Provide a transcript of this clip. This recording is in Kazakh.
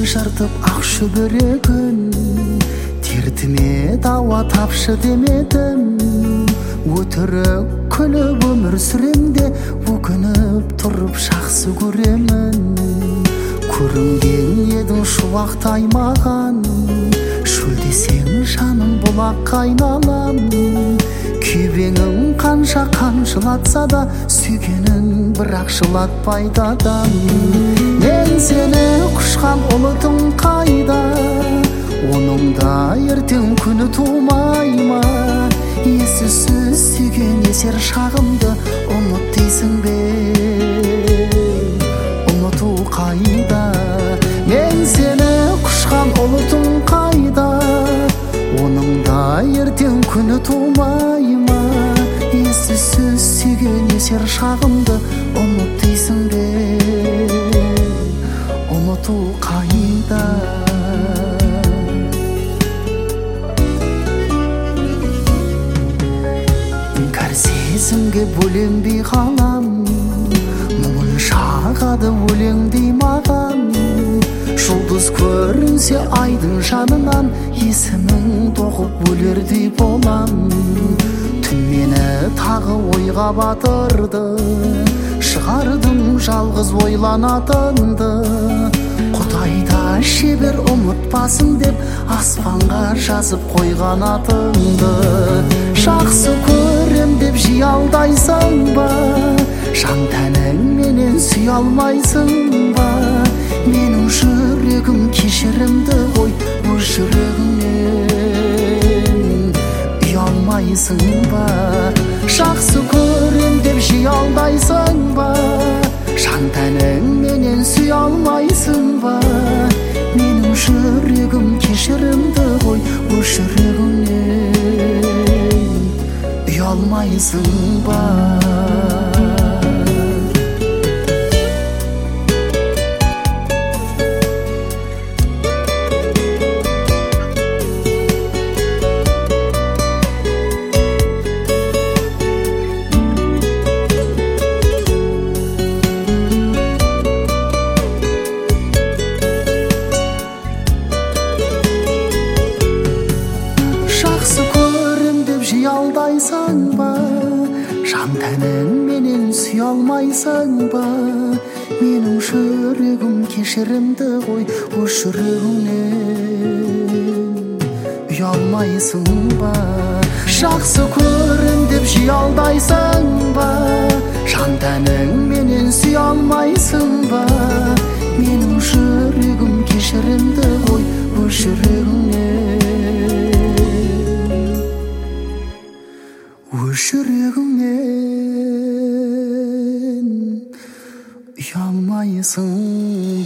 жыртып ақ шүберегін, дертіме дауа тапшы демедім. Өтірік күліп өмір сүремде, өкініп тұрып жақсы көремін. Көрінген едің шуақтай маған, шөлдесең жаным бұлаққа айналам. Күйбеңім қанша қамшылатса да, сүйгенін бірақ жылатпайды адам. Мен сені құшқан ұлытың қайда, оның да ертең күні тумай ма? Есіз сүйген есер шағымды ұмыт дейсің бе? Ұмыту қайда? Мен сені құшқан ұлытың қайда, оның да ертең күні тумай ма? Есіз сүйген есер шағымды ұмыт дейсің бе? Ұмыту қайда? Сезімге бөленбей қалам, мұңын шағады өлеңдей маған. Жұлдыз көрінсе айдың жанынан, есімің тоғып өлердей болам. Түн мені тағы ойға батырды, шығардым жалғыз ойланатынды. Құдайда шебер ұмытпасын деп, аспанға жазып қойған атыңды. Жақсы көрем деп жиялдайсың ба, жан тәнің менен сүй алмайсың ба? Менің жүрегім кешірімді ғой, өз жүрегіңнен ұялмайсың ба? Жақсы көрем деп жиялдайсың ба, жан тәнің менен сүй алмайсың ба? Менің жүрегім кешірімді ғой, өз жүрегіңнен ұялмайсың ба? Жиялдайсың ба, жан тәнің менен сүй алмайсың ба? Менің жүрегім кешірімді ғой, өз жүрегіңнен ұялмайсың ба? Жақсы көрем деп жиялдайсың ба, жан тәнің менен сүй алмайсың ба? Менің жүрегім кешірімді ғой, өз жүрегіңнен жүрегіңнен ұялмайсың